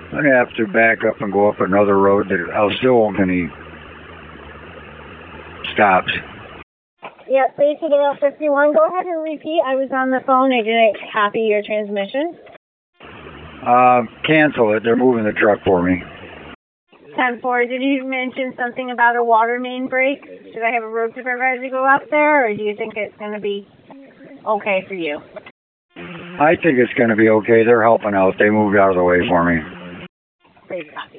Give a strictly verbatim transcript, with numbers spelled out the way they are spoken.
I'm going to have to back up and go up another road that I still won't get any stops. Yeah, please to the Route fifty-one. Go ahead and repeat. I was on the phone. I didn't copy your transmission. Uh, cancel it. They're moving the truck for me. ten four, did you mention something about a water main break? Should I have a road supervisor go up there, or do you think it's going to be okay for you? I think it's going to be okay. They're helping out. They moved out of the way for me. Please copy.